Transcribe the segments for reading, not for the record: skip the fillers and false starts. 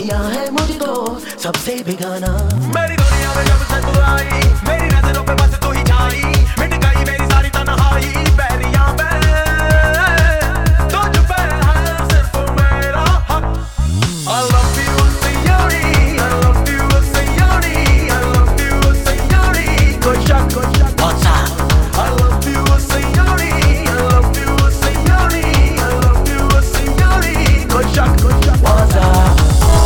किया है मुझको सबसे बेगाना। मेरी दुनिया में जब से तू आई, मेरी नजरों पे बस तू ही छाई, मिट गई मेरी सारी तन्हाई, पैरियां पे तुझ पे है सिर्फ मेरा हक। I love you Seoni, I love you Seoni, I love you Seoni, कोई शक What's up? I love you Seoni, I love you Seoni, I love you Seoni, कोई शक What's up?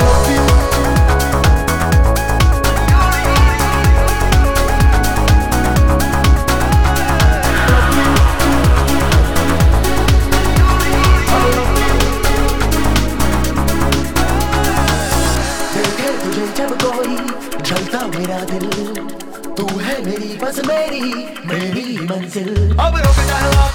देखे तुझे जब कोई चलता मेरा दिल, तू है मेरी बस मेरी मंजिल। अब रुक जा